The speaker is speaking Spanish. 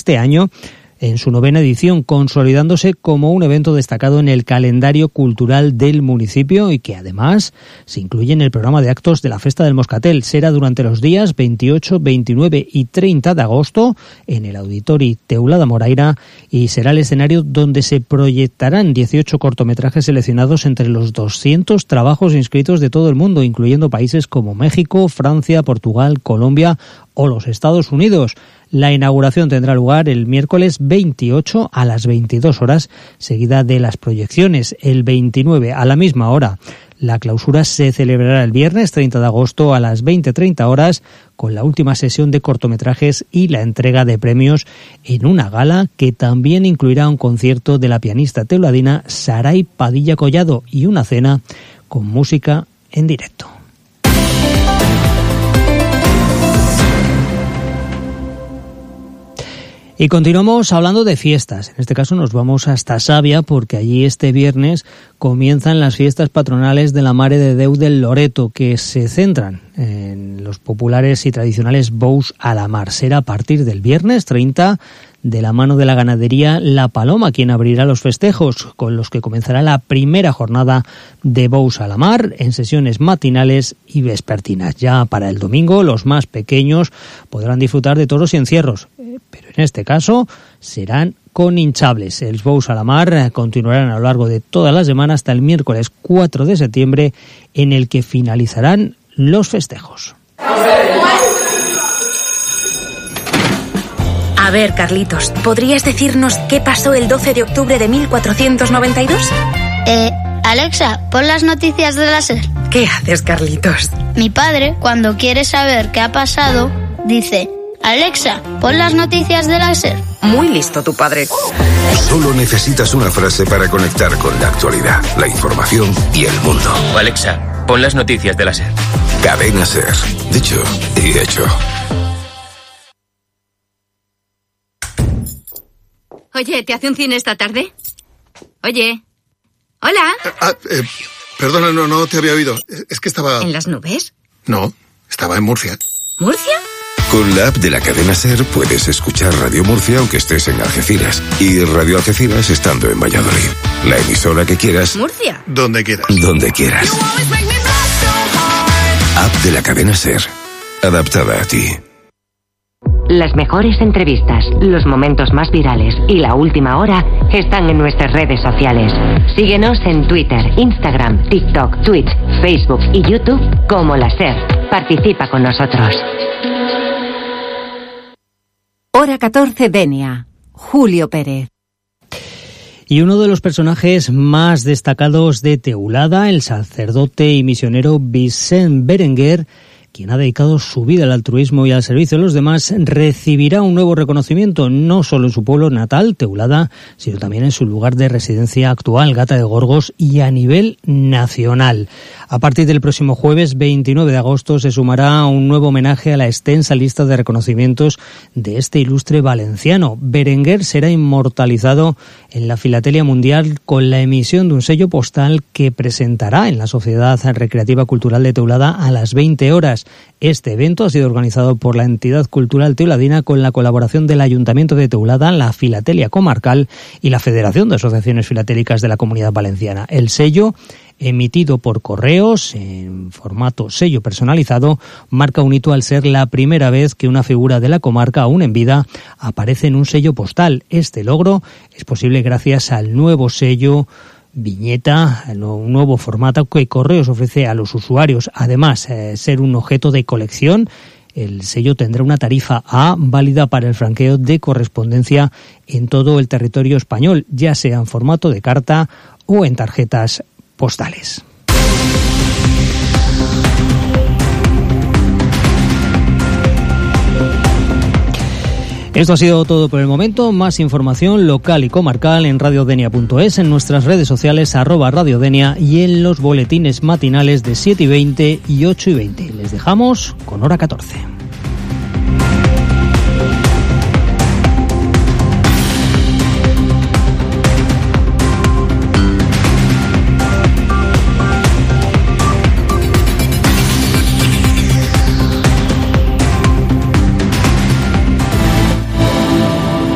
este año en su 9ª edición, consolidándose como un evento destacado en el calendario cultural del municipio y que además se incluye en el programa de actos de la Festa del Moscatel. Será durante los días 28, 29 y 30 de agosto en el Auditori Teulada Moraira y será el escenario donde se proyectarán 18 cortometrajes seleccionados entre los 200 trabajos inscritos de todo el mundo, incluyendo países como México, Francia, Portugal, Colombia o los Estados Unidos. La inauguración tendrá lugar el miércoles 28 a las 22 horas, seguida de las proyecciones el 29 a la misma hora. La clausura se celebrará el viernes 30 de agosto a las 20:30 horas, con la última sesión de cortometrajes y la entrega de premios en una gala que también incluirá un concierto de la pianista teuladina Saray Padilla Collado y una cena con música en directo. Y continuamos hablando de fiestas. En este caso nos vamos hasta Savia porque allí este viernes comienzan las fiestas patronales de la Mare de Déu del Loreto, que se centran en los populares y tradicionales bous a la mar. Será a partir del viernes 30 de la mano de la ganadería La Paloma, quien abrirá los festejos, con los que comenzará la primera jornada de bous a la mar en sesiones matinales y vespertinas. Ya para el domingo los más pequeños podrán disfrutar de toros y encierros, pero en este caso serán con hinchables. El bous a la mar continuarán a lo largo de toda la semana hasta el miércoles 4 de septiembre, en el que finalizarán los festejos. A ver, Carlitos, ¿podrías decirnos qué pasó el 12 de octubre de 1492? Alexa, pon las noticias de la SER. ¿Qué haces, Carlitos? Mi padre, cuando quiere saber qué ha pasado, dice: Alexa, pon las noticias de la SER. Muy listo tu padre. Solo necesitas una frase para conectar con la actualidad, la información y el mundo. Alexa, pon las noticias de la SER. Cadena SER. Dicho y hecho. Oye, ¿te hace un cine esta tarde? Oye. Hola. Perdona, no te había oído. Es que estaba... ¿En las nubes? No, estaba en Murcia. ¿Murcia? Con la app de la cadena SER puedes escuchar Radio Murcia aunque estés en Algeciras y Radio Algeciras estando en Valladolid. La emisora que quieras. ¿Murcia? Donde quieras. Donde quieras. App de la cadena SER. Adaptada a ti. Las mejores entrevistas, los momentos más virales y la última hora están en nuestras redes sociales. Síguenos en Twitter, Instagram, TikTok, Twitch, Facebook y YouTube como La SER. Participa con nosotros. Hora 14 Denia. Julio Pérez. Y uno de los personajes más destacados de Teulada, el sacerdote y misionero Vicent Berenguer, quien ha dedicado su vida al altruismo y al servicio de los demás, recibirá un nuevo reconocimiento, no solo en su pueblo natal, Teulada, sino también en su lugar de residencia actual, Gata de Gorgos, y a nivel nacional. A partir del próximo jueves 29 de agosto se sumará un nuevo homenaje a la extensa lista de reconocimientos de este ilustre valenciano. Berenguer será inmortalizado en la filatelia mundial con la emisión de un sello postal que presentará en la Sociedad Recreativa Cultural de Teulada a las 20 horas. Este evento ha sido organizado por la entidad cultural teuladina con la colaboración del Ayuntamiento de Teulada, la Filatelia Comarcal y la Federación de Asociaciones Filatélicas de la Comunidad Valenciana. El sello, emitido por correos en formato sello personalizado, marca un hito al ser la primera vez que una figura de la comarca, aún en vida, aparece en un sello postal. Este logro es posible gracias al nuevo sello viñeta, un nuevo formato que Correos ofrece a los usuarios. Además, ser un objeto de colección, el sello tendrá una tarifa A válida para el franqueo de correspondencia en todo el territorio español, ya sea en formato de carta o en tarjetas postales. Esto ha sido todo por el momento. Más información local y comarcal en radiodenia.es, en nuestras redes sociales @radiodenia y en los boletines matinales de 7:20 y 8:20. Les dejamos con Hora 14.